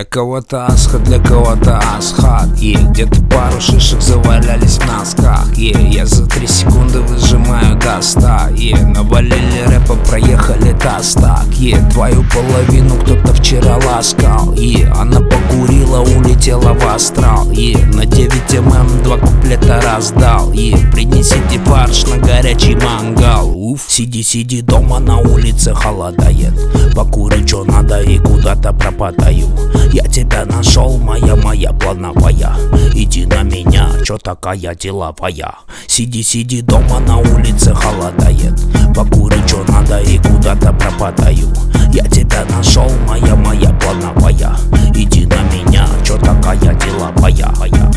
кого-то Асха, для кого-то Асхат. Где-то пару шишек завалялись в носках. Я за 3 секунды выжимаю до 100. Навалили рэпа, проехали до 100. Твою половину кто-то вчера ласкал. Она покурила, улетела в астрал. На 9 ММ 2 куплета раздал. Принесите фарш на горячий мангал. Сиди дома, на улице холодает. Покури, чё надо, и куда-то пропадаю. Я тебя нашел, моя плановая. Иди на меня, чё такая деловая. Сиди дома, на улице холодает. Покури, чё надо, и куда-то пропадаю. Я тебя нашел, моя плановая. Иди на меня, чё такая деловая.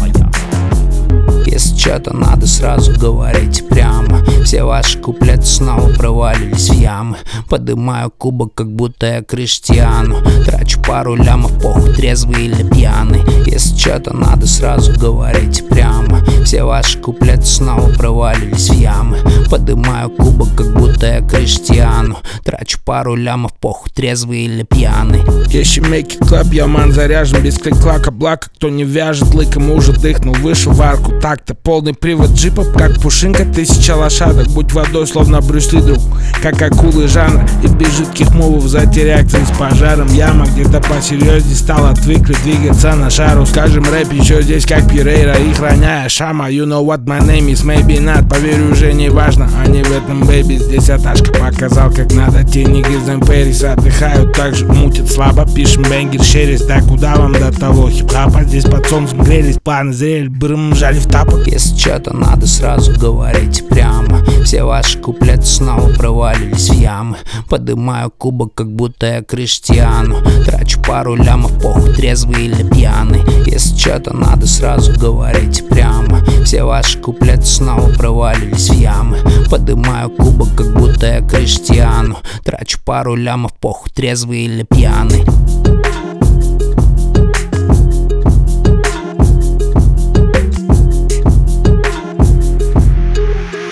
Если что-то надо, сразу говорите прямо. Все ваши куплеты снова провалились в ямы. Подымаю кубок, как будто я Криштиану. Трачу пару лямов, похуй, трезвый или пьяный. Если что-то надо, сразу говорите прямо. Все ваши куплеты снова провалились в ямы. Подымаю кубок, как будто я Криштиану. Трачу пару лямов, похуй, трезвый или пьяный. Если make it club, я ман заряжен без клик-клака-блака. Кто не вяжет лыком, уже дыхнул, вышел в арку. Так-то полный привод джипов, как пушинка, 1000 лошадок. Будь водой, словно Брюс Ли, друг, как акулы жанра. И без жидких мувов зайти реакции с пожаром. Яма где-то посерьезней стала, отвыкли двигаться на шару. Скажем, рэп еще здесь как Пирейра, и храняя шама. You know what my name is, maybe not. Поверю, уже не важно, они в этом бэйби. Здесь Аташка показал, как надо. Те нигги из Эмпэриса отдыхают, также мутят слабо. Пишем бенгер, шерсть, да куда вам до того хип-хапа? Здесь под солнцем грелись, планы зрели, брым, жали в тапок. Если что-то надо, сразу говорите прямо. Все ваши куплеты снова провалились в ямы. Подымаю кубок, как будто я Криштиану. Трачу пару лямов, похуй, трезвый или пьяный. Если что-то надо, сразу говорите прямо. Все ваши куплеты снова провалились в ямы. Подымаю кубок, как будто я Криштиану. Трачу пару лямов, похуй, трезвый или пьяный.